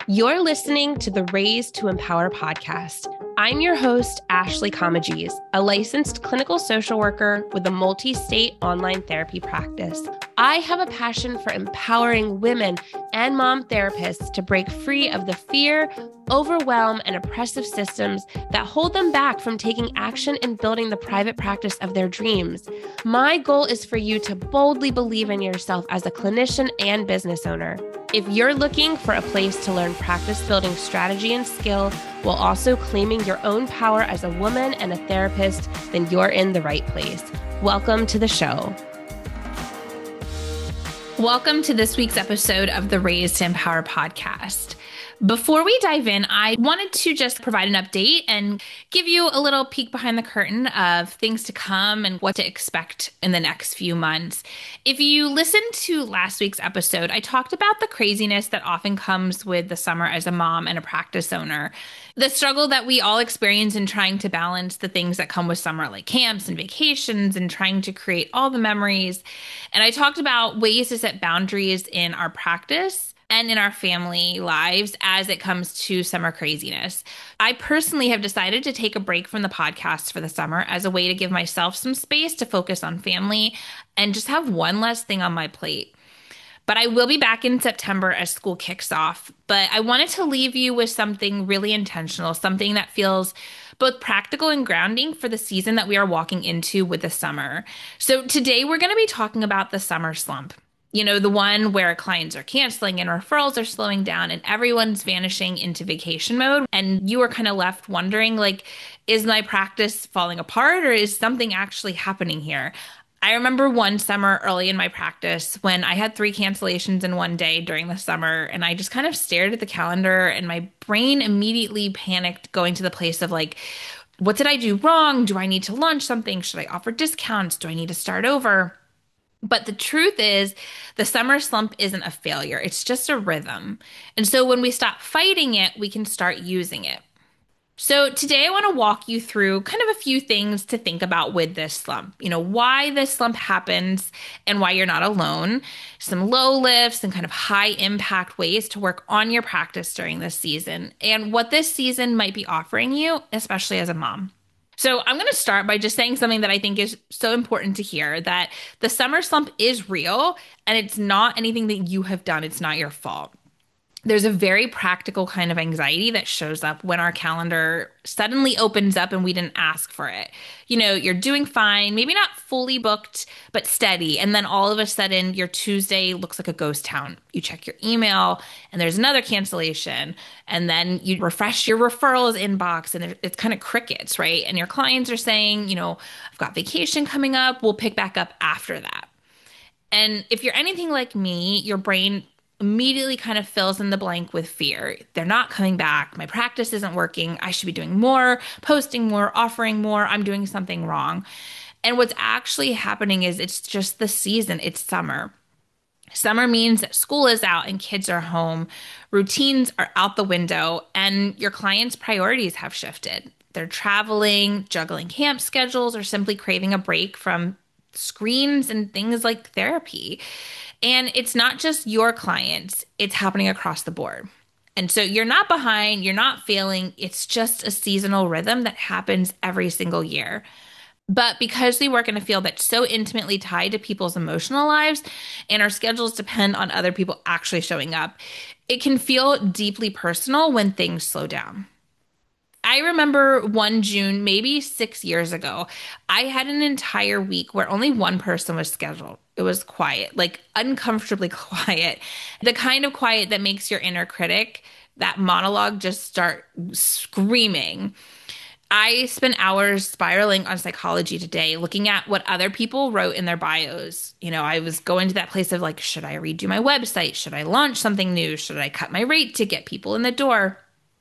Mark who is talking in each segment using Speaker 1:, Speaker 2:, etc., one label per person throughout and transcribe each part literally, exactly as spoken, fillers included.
Speaker 1: You're listening to the Raised to Empower podcast. I'm your host, Ashley Comagese, a licensed clinical social worker with a multi-state online therapy practice. I have a passion for empowering women and mom therapists to break free of the fear, overwhelm, and oppressive systems that hold them back from taking action and building the private practice of their dreams. My goal is for you to boldly believe in yourself as a clinician and business owner. If you're looking for a place to learn practice building strategy and skill while also claiming your own power as a woman and a therapist, then you're in the right place. Welcome to the show. Welcome to this week's episode of the Raised to Empower podcast. Before we dive in, I wanted to just provide an update and give you a little peek behind the curtain of things to come and what to expect in the next few months. If you listened to last week's episode, I talked about the craziness that often comes with the summer as a mom and a practice owner. The struggle that we all experience in trying to balance the things that come with summer, like camps and vacations, and trying to create all the memories. And I talked about ways to set boundaries in our practice and in our family lives as it comes to summer craziness. I personally have decided to take a break from the podcast for the summer as a way to give myself some space to focus on family and just have one less thing on my plate. But I will be back in September as school kicks off. But I wanted to leave you with something really intentional, something that feels both practical and grounding for the season that we are walking into with the summer. So today we're going to be talking about the summer slump. You know, the one where clients are canceling and referrals are slowing down and everyone's vanishing into vacation mode. And you are kind of left wondering, like, is my practice falling apart or is something actually happening here? I remember one summer early in my practice when I had three cancellations in one day during the summer, and I just kind of stared at the calendar and my brain immediately panicked, going to the place of like, what did I do wrong? Do I need to launch something? Should I offer discounts? Do I need to start over? But the truth is, the summer slump isn't a failure. It's just a rhythm. And so when we stop fighting it, we can start using it. So today I want to walk you through kind of a few things to think about with this slump. You know, why this slump happens and why you're not alone. Some low lifts and kind of high impact ways to work on your practice during this season and what this season might be offering you, especially as a mom. So I'm going to start by just saying something that I think is so important to hear, that the summer slump is real and it's not anything that you have done. It's not your fault. There's a very practical kind of anxiety that shows up when our calendar suddenly opens up and we didn't ask for it. You know, you're doing fine, maybe not fully booked, but steady. And then all of a sudden your Tuesday looks like a ghost town. You check your email and there's another cancellation. And then you refresh your referrals inbox and it's kind of crickets, right? And your clients are saying, you know, I've got vacation coming up. We'll pick back up after that. And if you're anything like me, your brain immediately kind of fills in the blank with fear. They're not coming back. My practice isn't working. I should be doing more, posting more, offering more. I'm doing something wrong. And what's actually happening is it's just the season. It's summer. Summer means that school is out and kids are home. Routines are out the window and your clients' priorities have shifted. They're traveling, juggling camp schedules, or simply craving a break from screens and things like therapy. And it's not just your clients, it's happening across the board. And so you're not behind, you're not failing. It's just a seasonal rhythm that happens every single year. But because we work in a field that's so intimately tied to people's emotional lives and our schedules depend on other people actually showing up, it can feel deeply personal when things slow down. I remember one June, maybe six years ago, I had an entire week where only one person was scheduled. It was quiet, like uncomfortably quiet, the kind of quiet that makes your inner critic, that monologue, just start screaming. I spent hours spiraling on Psychology Today, looking at what other people wrote in their bios. You know, I was going to that place of like, should I redo my website? Should I launch something new? Should I cut my rate to get people in the door?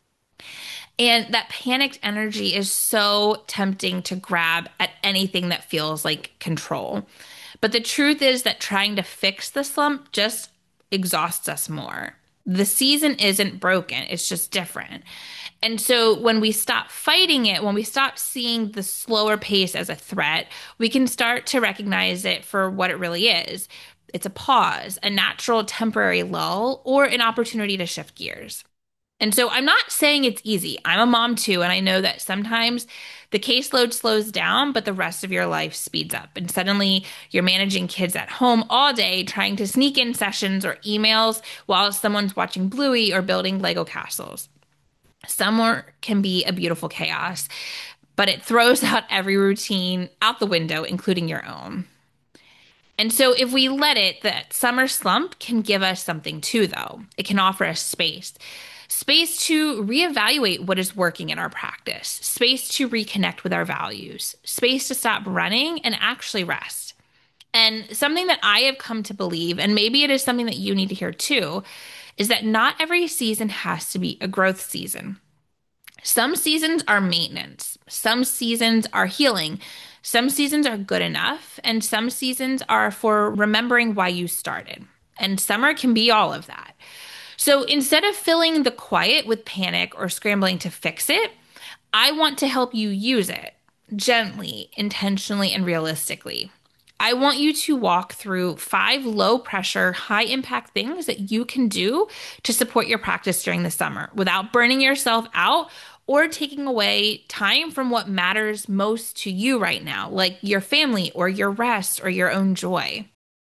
Speaker 1: And that panicked energy is so tempting to grab at anything that feels like control. But the truth is that trying to fix the slump just exhausts us more. The season isn't broken, it's just different. And so when we stop fighting it, when we stop seeing the slower pace as a threat, we can start to recognize it for what it really is. It's a pause, a natural temporary lull, or an opportunity to shift gears. And so I'm not saying it's easy. I'm a mom too, and I know that sometimes the caseload slows down, but the rest of your life speeds up. And suddenly you're managing kids at home all day, trying to sneak in sessions or emails while someone's watching Bluey or building Lego castles. Summer can be a beautiful chaos, but it throws out every routine out the window, including your own. And so if we let it, that summer slump can give us something too, though. It can offer us space. Space to reevaluate what is working in our practice, space to reconnect with our values, space to stop running and actually rest. And something that I have come to believe, and maybe it is something that you need to hear too, is that not every season has to be a growth season. Some seasons are maintenance, some seasons are healing, some seasons are good enough, and some seasons are for remembering why you started. And summer can be all of that. So instead of filling the quiet with panic or scrambling to fix it, I want to help you use it gently, intentionally, and realistically. I want you to walk through five low pressure, high impact things that you can do to support your practice during the summer without burning yourself out or taking away time from what matters most to you right now, like your family or your rest or your own joy.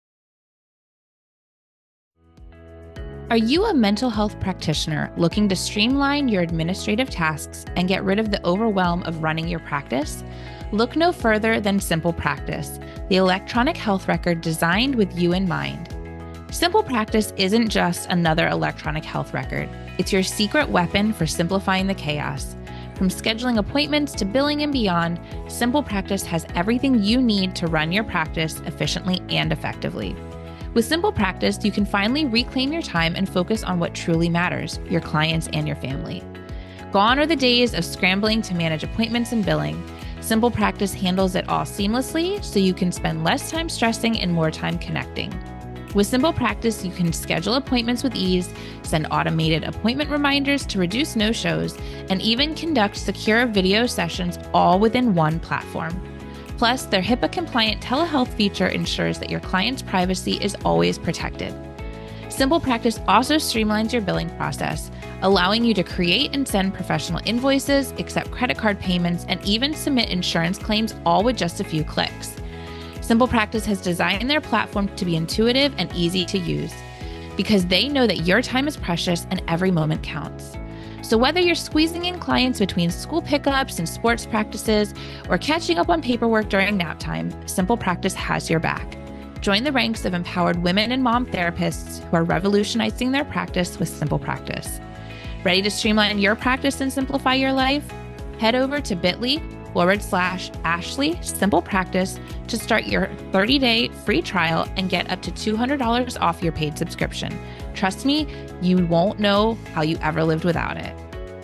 Speaker 1: Are you a mental health practitioner looking to streamline your administrative tasks and get rid of the overwhelm of running your practice? Look no further than Simple Practice, the electronic health record designed with you in mind. Simple Practice isn't just another electronic health record. It's your secret weapon for simplifying the chaos. From scheduling appointments to billing and beyond, Simple Practice has everything you need to run your practice efficiently and effectively. With Simple Practice, you can finally reclaim your time and focus on what truly matters, your clients and your family. Gone are the days of scrambling to manage appointments and billing. Simple Practice handles it all seamlessly, so you can spend less time stressing and more time connecting. With Simple Practice, you can schedule appointments with ease, send automated appointment reminders to reduce no-shows, and even conduct secure video sessions all within one platform. Plus, their HIPAA-compliant telehealth feature ensures that your client's privacy is always protected. Simple Practice also streamlines your billing process, allowing you to create and send professional invoices, accept credit card payments, and even submit insurance claims all with just a few clicks. Simple Practice has designed their platform to be intuitive and easy to use because they know that your time is precious and every moment counts. So whether you're squeezing in clients between school pickups and sports practices or catching up on paperwork during nap time, Simple Practice has your back. Join the ranks of empowered women and mom therapists who are revolutionizing their practice with Simple Practice. Ready to streamline your practice and simplify your life? Head over to bit.ly forward slash Ashley Simple Practice to start your thirty-day free trial and get up to two hundred dollars off your paid subscription. Trust me, you won't know how you ever lived without it.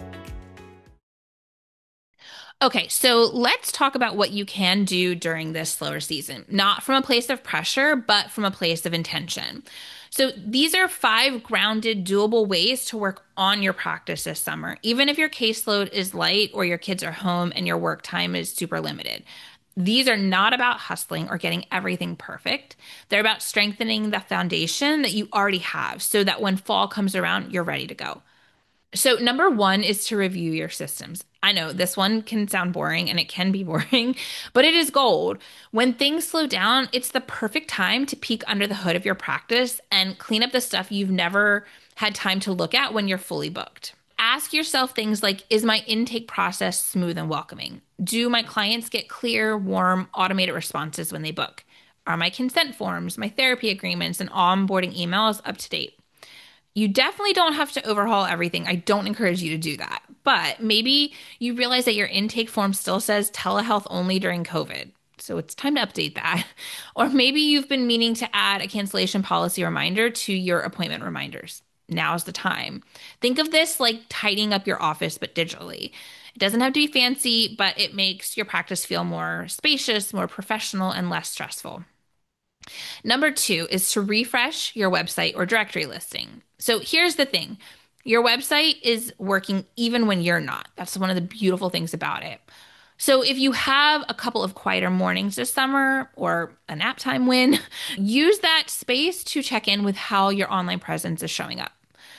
Speaker 1: Okay, so let's talk about what you can do during this slower season, not from a place of pressure, but from a place of intention. So these are five grounded, doable ways to work on your practice this summer, even if your caseload is light or your kids are home and your work time is super limited. These are not about hustling or getting everything perfect. They're about strengthening the foundation that you already have so that when fall comes around, you're ready to go. So number one is to review your systems. I know this one can sound boring and it can be boring, but it is gold. When things slow down, it's the perfect time to peek under the hood of your practice and clean up the stuff you've never had time to look at when you're fully booked. Ask yourself things like, is my intake process smooth and welcoming? Do my clients get clear, warm, automated responses when they book? Are my consent forms, my therapy agreements, and onboarding emails up to date? You definitely don't have to overhaul everything. I don't encourage you to do that. But maybe you realize that your intake form still says telehealth only during COVID. So it's time to update that. Or maybe you've been meaning to add a cancellation policy reminder to your appointment reminders. Now's the time. Think of this like tidying up your office, but digitally. It doesn't have to be fancy, but it makes your practice feel more spacious, more professional, and less stressful. Number two is to refresh your website or directory listing. So here's the thing. Your website is working even when you're not. That's one of the beautiful things about it. So if you have a couple of quieter mornings this summer or a nap time win, use that space to check in with how your online presence is showing up.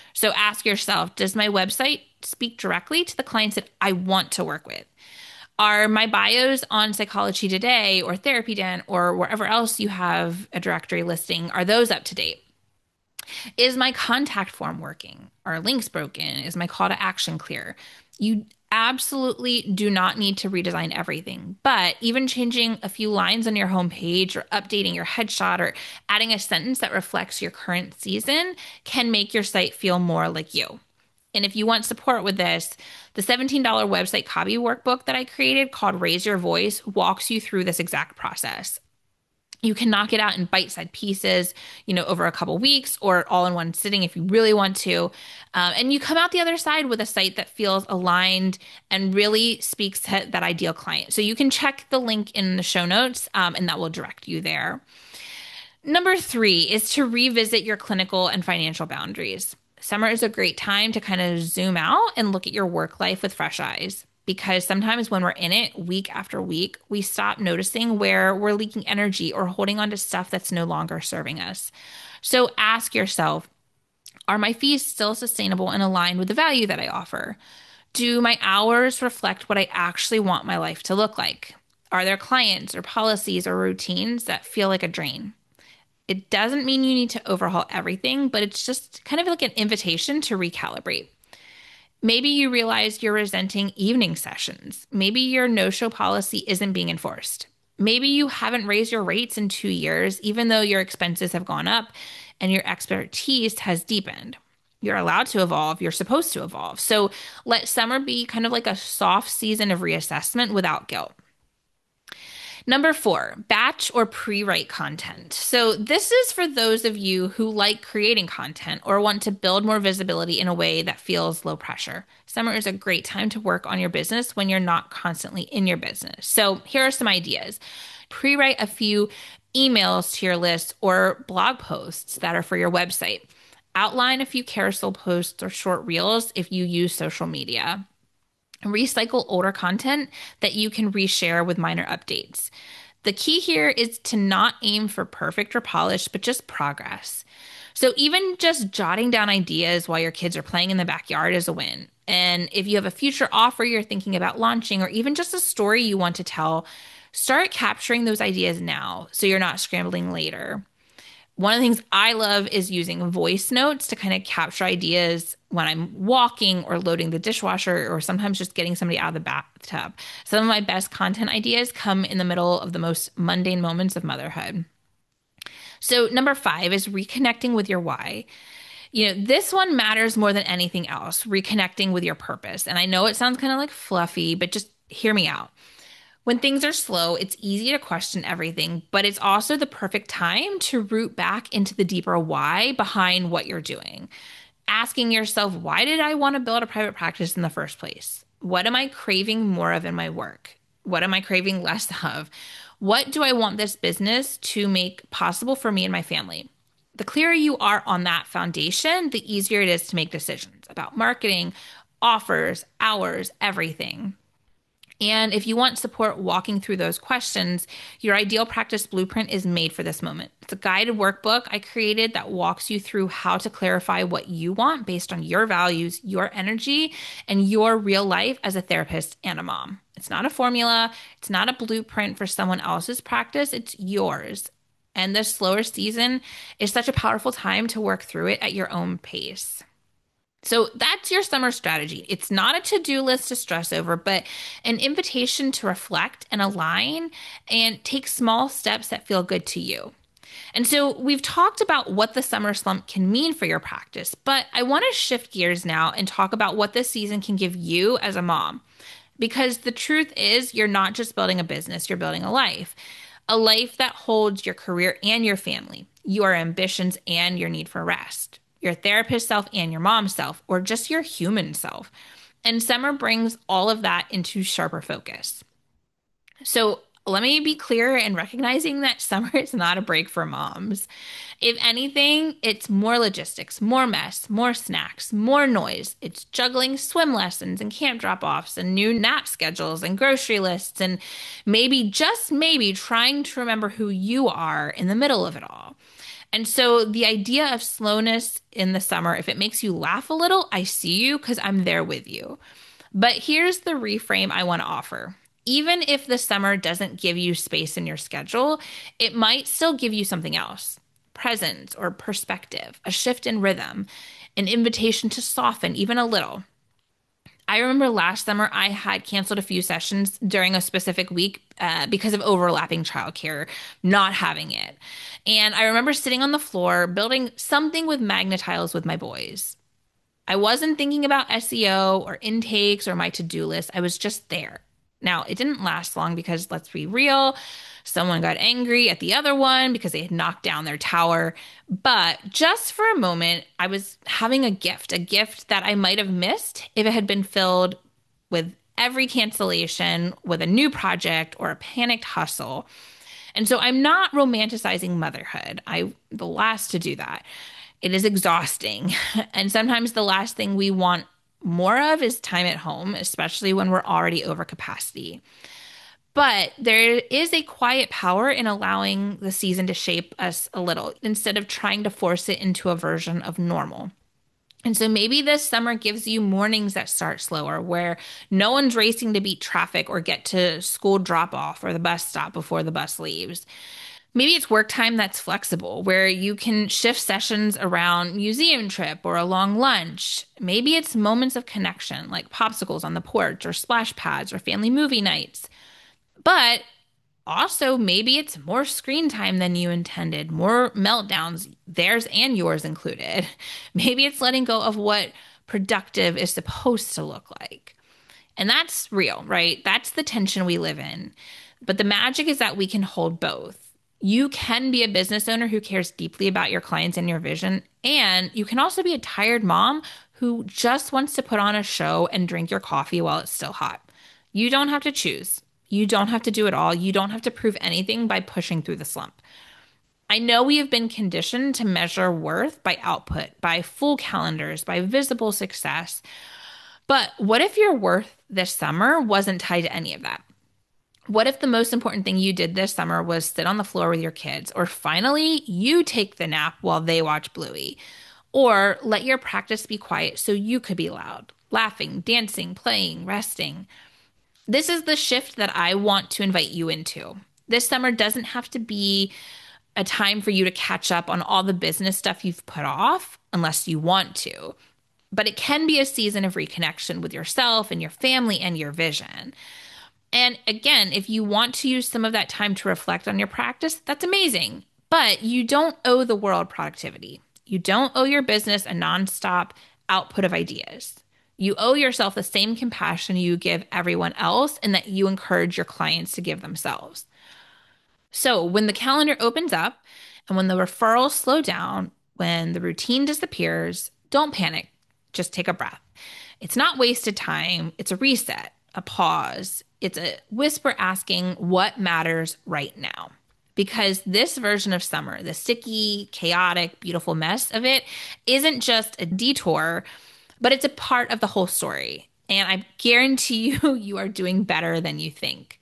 Speaker 1: So ask yourself, does my website speak directly to the clients that I want to work with? Are my bios on Psychology Today or Therapy Den or wherever else you have a directory listing, are those up to date? Is my contact form working? Are links broken? Is my call to action clear? You absolutely do not need to redesign everything, but even changing a few lines on your homepage or updating your headshot or adding a sentence that reflects your current season can make your site feel more like you. And if you want support with this, the seventeen dollars website copy workbook that I created called Raise Your Voice walks you through this exact process. You can knock it out in bite-sized pieces, you know, over a couple weeks or all in one sitting if you really want to. Um, and you come out the other side with a site that feels aligned and really speaks to that ideal client. So you can check the link in the show notes, um, and that will direct you there. Number three is to revisit your clinical and financial boundaries. Summer is a great time to kind of zoom out and look at your work life with fresh eyes. Because sometimes when we're in it week after week, we stop noticing where we're leaking energy or holding on to stuff that's no longer serving us. So ask yourself, are my fees still sustainable and aligned with the value that I offer? Do my hours reflect what I actually want my life to look like? Are there clients or policies or routines that feel like a drain? It doesn't mean you need to overhaul everything, but it's just kind of like an invitation to recalibrate. Maybe you realize you're resenting evening sessions. Maybe your no-show policy isn't being enforced. Maybe you haven't raised your rates in two years, even though your expenses have gone up and your expertise has deepened. You're allowed to evolve. You're supposed to evolve. So let summer be kind of like a soft season of reassessment without guilt. Number four, batch or pre-write content. So this is for those of you who like creating content or want to build more visibility in a way that feels low pressure. Summer is a great time to work on your business when you're not constantly in your business. So here are some ideas. Pre-write a few emails to your list or blog posts that are for your website. Outline a few carousel posts or short reels if you use social media. Recycle older content that you can reshare with minor updates. The key here is to not aim for perfect or polished, but just progress. So even just jotting down ideas while your kids are playing in the backyard is a win. And if you have a future offer you're thinking about launching, or even just a story you want to tell, start capturing those ideas now so you're not scrambling later. One of the things I love is using voice notes to kind of capture ideas when I'm walking or loading the dishwasher or sometimes just getting somebody out of the bathtub. Some of my best content ideas come in the middle of the most mundane moments of motherhood. So number five is reconnecting with your why. You know, this one matters more than anything else, reconnecting with your purpose. And I know it sounds kind of like fluffy, but just hear me out. When things are slow, it's easy to question everything, but it's also the perfect time to root back into the deeper why behind what you're doing. Asking yourself, why did I want to build a private practice in the first place? What am I craving more of in my work? What am I craving less of? What do I want this business to make possible for me and my family? The clearer you are on that foundation, the easier it is to make decisions about marketing, offers, hours, everything. And if you want support walking through those questions, your Ideal Practice Blueprint is made for this moment. It's a guided workbook I created that walks you through how to clarify what you want based on your values, your energy, and your real life as a therapist and a mom. It's not a formula. It's not a blueprint for someone else's practice. It's yours. And this slower season is such a powerful time to work through it at your own pace. So that's your summer strategy. It's not a to-do list to stress over, but an invitation to reflect and align and take small steps that feel good to you. And so we've talked about what the summer slump can mean for your practice, but I want to shift gears now and talk about what this season can give you as a mom. Because the truth is, you're not just building a business, you're building a life. A life that holds your career and your family, your ambitions and your need for rest, your therapist self and your mom self, or just your human self. And summer brings all of that into sharper focus. So let me be clear in recognizing that summer is not a break for moms. If anything, it's more logistics, more mess, more snacks, more noise. It's juggling swim lessons and camp drop-offs and new nap schedules and grocery lists and maybe, just maybe, trying to remember who you are in the middle of it all. And so the idea of slowness in the summer, if it makes you laugh a little, I see you because I'm there with you. But here's the reframe I want to offer. Even if the summer doesn't give you space in your schedule, it might still give you something else: presence or perspective, a shift in rhythm, an invitation to soften even a little. I remember last summer I had canceled a few sessions during a specific week uh, because of overlapping childcare, not having it. And I remember sitting on the floor building something with Magnetiles with my boys. I wasn't thinking about S E O or intakes or my to-do list. I was just there. Now, it didn't last long because, let's be real, someone got angry at the other one because they had knocked down their tower. But just for a moment, I was having a gift, a gift that I might have missed if it had been filled with every cancellation, with a new project or a panicked hustle. And so I'm not romanticizing motherhood. I'm the last to do that. It is exhausting. And sometimes the last thing we want more of is time at home, especially when we're already over capacity. But there is a quiet power in allowing the season to shape us a little instead of trying to force it into a version of normal. And so maybe this summer gives you mornings that start slower, where no one's racing to beat traffic or get to school drop off or the bus stop before the bus leaves. Maybe it's work time that's flexible, where you can shift sessions around museum trip or a long lunch. Maybe it's moments of connection, like popsicles on the porch or splash pads or family movie nights. But also, maybe it's more screen time than you intended, more meltdowns, theirs and yours included. Maybe it's letting go of what productive is supposed to look like. And that's real, right? That's the tension we live in. But the magic is that we can hold both. You can be a business owner who cares deeply about your clients and your vision, and you can also be a tired mom who just wants to put on a show and drink your coffee while it's still hot. You don't have to choose. You don't have to do it all. You don't have to prove anything by pushing through the slump. I know we have been conditioned to measure worth by output, by full calendars, by visible success. But what if your worth this summer wasn't tied to any of that? What if the most important thing you did this summer was sit on the floor with your kids, or finally you take the nap while they watch Bluey, or let your practice be quiet so you could be loud, laughing, dancing, playing, resting? This is the shift that I want to invite you into. This summer doesn't have to be a time for you to catch up on all the business stuff you've put off unless you want to. But it can be a season of reconnection with yourself and your family and your vision. And again, if you want to use some of that time to reflect on your practice, that's amazing. But you don't owe the world productivity. You don't owe your business a nonstop output of ideas. You owe yourself the same compassion you give everyone else and that you encourage your clients to give themselves. So when the calendar opens up and when the referrals slow down, when the routine disappears, don't panic. Just take a breath. It's not wasted time. It's a reset, a pause. It's a whisper asking what matters right now. Because this version of summer, the sticky, chaotic, beautiful mess of it, isn't just a detour, but it's a part of the whole story. And I guarantee you, you are doing better than you think.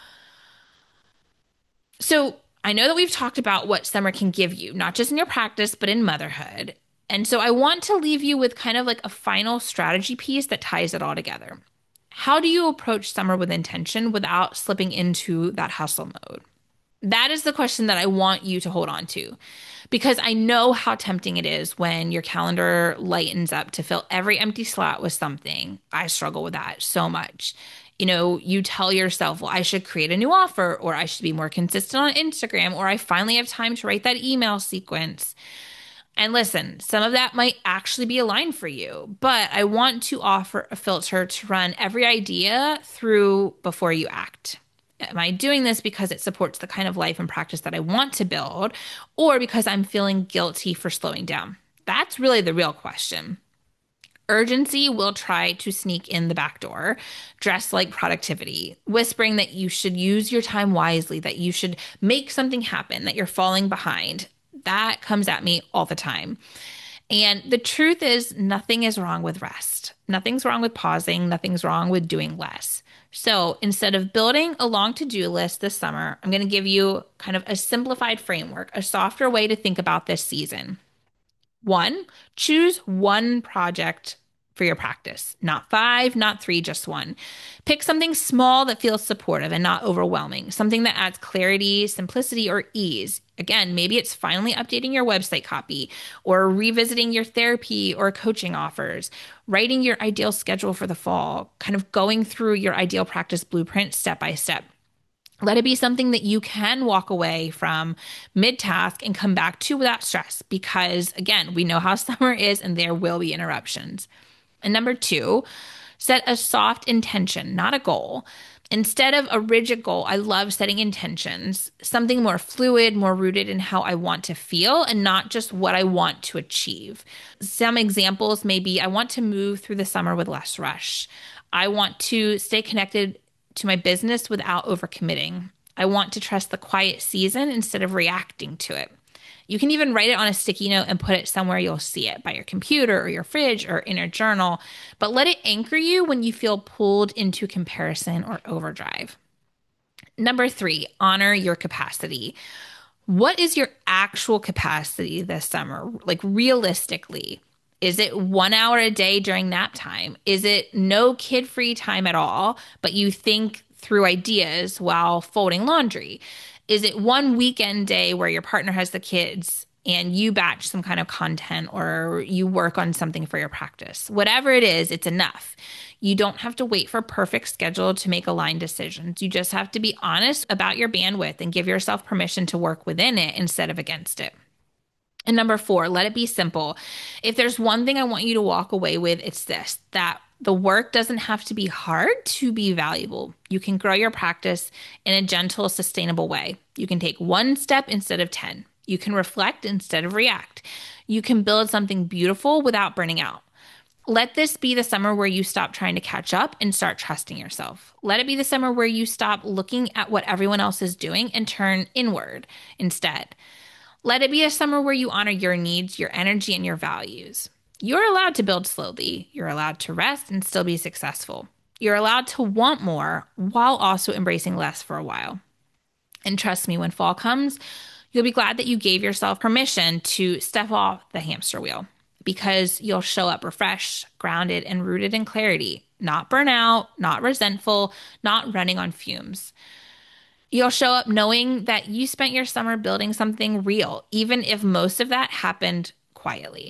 Speaker 1: So I know that we've talked about what summer can give you, not just in your practice, but in motherhood. And so I want to leave you with kind of like a final strategy piece that ties it all together. How do you approach summer with intention without slipping into that hustle mode? That is the question that I want you to hold on to, because I know how tempting it is when your calendar lightens up to fill every empty slot with something. I struggle with that so much. You know, you tell yourself, well, I should create a new offer, or I should be more consistent on Instagram, or I finally have time to write that email sequence. And listen, some of that might actually be aligned for you, but I want to offer a filter to run every idea through before you act. Am I doing this because it supports the kind of life and practice that I want to build, or because I'm feeling guilty for slowing down? That's really the real question. Urgency will try to sneak in the back door, dressed like productivity, whispering that you should use your time wisely, that you should make something happen, that you're falling behind. That comes at me all the time. And the truth is, nothing is wrong with rest. Nothing's wrong with pausing. Nothing's wrong with doing less. So instead of building a long to-do list this summer, I'm going to give you kind of a simplified framework, a softer way to think about this season. One, choose one project for your practice, not five, not three, just one. Pick something small that feels supportive and not overwhelming, something that adds clarity, simplicity, or ease. Again, maybe it's finally updating your website copy or revisiting your therapy or coaching offers, writing your ideal schedule for the fall, kind of going through your ideal practice blueprint step by step. Let it be something that you can walk away from mid-task and come back to without stress because, again, we know how summer is and there will be interruptions. And number two, set a soft intention, not a goal. Instead of a rigid goal, I love setting intentions, something more fluid, more rooted in how I want to feel and not just what I want to achieve. Some examples may be I want to move through the summer with less rush. I want to stay connected to my business without overcommitting. I want to trust the quiet season instead of reacting to it. You can even write it on a sticky note and put it somewhere you'll see it, by your computer or your fridge or in a journal, but let it anchor you when you feel pulled into comparison or overdrive. Number three, honor your capacity. What is your actual capacity this summer? Like realistically, is it one hour a day during nap time? Is it no kid-free time at all, but you think through ideas while folding laundry? Is it one weekend day where your partner has the kids and you batch some kind of content or you work on something for your practice? Whatever it is, it's enough. You don't have to wait for a perfect schedule to make aligned decisions. You just have to be honest about your bandwidth and give yourself permission to work within it instead of against it. And number four, let it be simple. If there's one thing I want you to walk away with, it's this, that the work doesn't have to be hard to be valuable. You can grow your practice in a gentle, sustainable way. You can take one step instead of ten. You can reflect instead of react. You can build something beautiful without burning out. Let this be the summer where you stop trying to catch up and start trusting yourself. Let it be the summer where you stop looking at what everyone else is doing and turn inward instead. Let it be a summer where you honor your needs, your energy, and your values. You're allowed to build slowly. You're allowed to rest and still be successful. You're allowed to want more while also embracing less for a while. And trust me, when fall comes, you'll be glad that you gave yourself permission to step off the hamster wheel because you'll show up refreshed, grounded, and rooted in clarity, not burnout, not resentful, not running on fumes. You'll show up knowing that you spent your summer building something real, even if most of that happened quietly.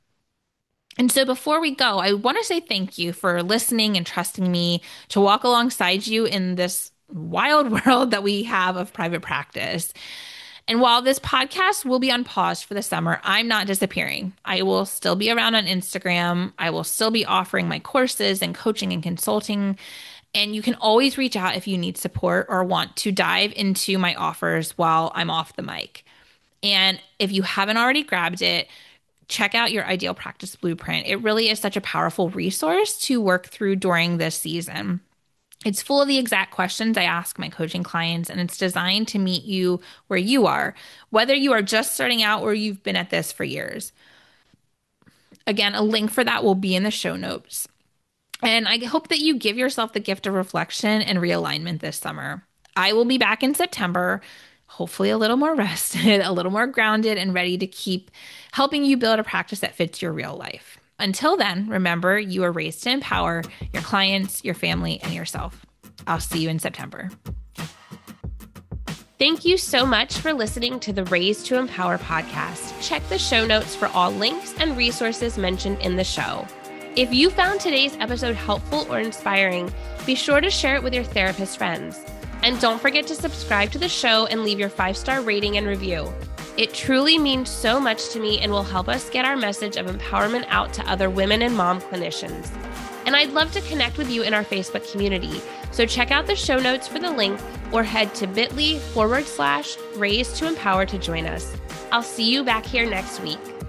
Speaker 1: And so before we go, I want to say thank you for listening and trusting me to walk alongside you in this wild world that we have of private practice. And while this podcast will be on pause for the summer, I'm not disappearing. I will still be around on Instagram. I will still be offering my courses and coaching and consulting. And you can always reach out if you need support or want to dive into my offers while I'm off the mic. And if you haven't already grabbed it, check out your Ideal Practice Blueprint. It really is such a powerful resource to work through during this season. It's full of the exact questions I ask my coaching clients, and it's designed to meet you where you are, whether you are just starting out or you've been at this for years. Again, a link for that will be in the show notes. And I hope that you give yourself the gift of reflection and realignment this summer. I will be back in September, hopefully a little more rested, a little more grounded, and ready to keep helping you build a practice that fits your real life. Until then, remember, you are raised to empower your clients, your family, and yourself. I'll see you in September.
Speaker 2: Thank you so much for listening to the Raised to Empower podcast. Check the show notes for all links and resources mentioned in the show. If you found today's episode helpful or inspiring, be sure to share it with your therapist friends. And don't forget to subscribe to the show and leave your five-star rating and review. It truly means so much to me and will help us get our message of empowerment out to other women and mom clinicians. And I'd love to connect with you in our Facebook community. So check out the show notes for the link or head to bit.ly forward slash raised to empower to join us. I'll see you back here next week.